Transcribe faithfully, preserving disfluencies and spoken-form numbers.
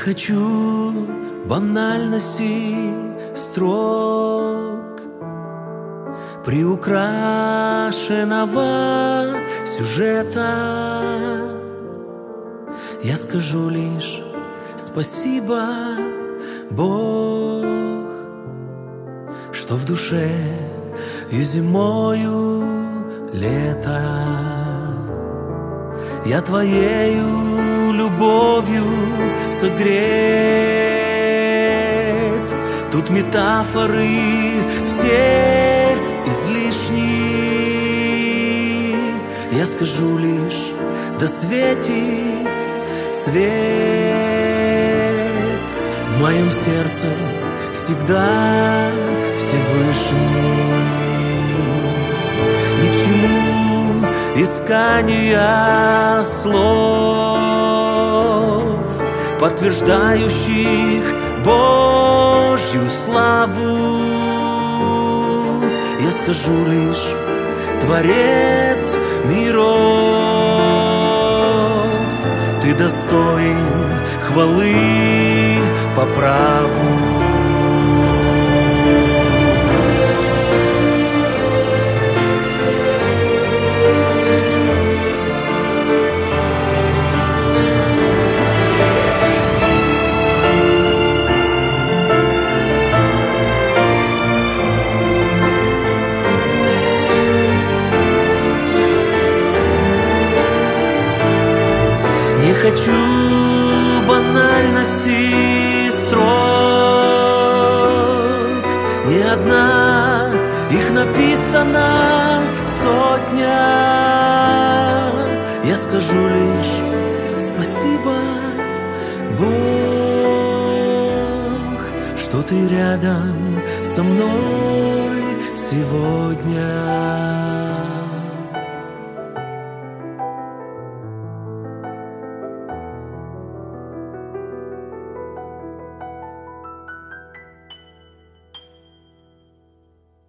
хочу банальности строк, приукрашенного сюжета. Я скажу лишь спасибо, Бог, что в душе и зимою лето. Я твоею любовью согрет. Тут метафоры все излишни. Я скажу лишь: да светит свет в моем сердце всегда Всевышний. Ни к чему искания слов, подтверждающих Божью славу. Я скажу лишь: Творец миров, ты достоин хвалы по праву. Не хочу банальности строк, ни одна их написана сотня. Я скажу лишь спасибо, Бог, что ты рядом со мной сегодня.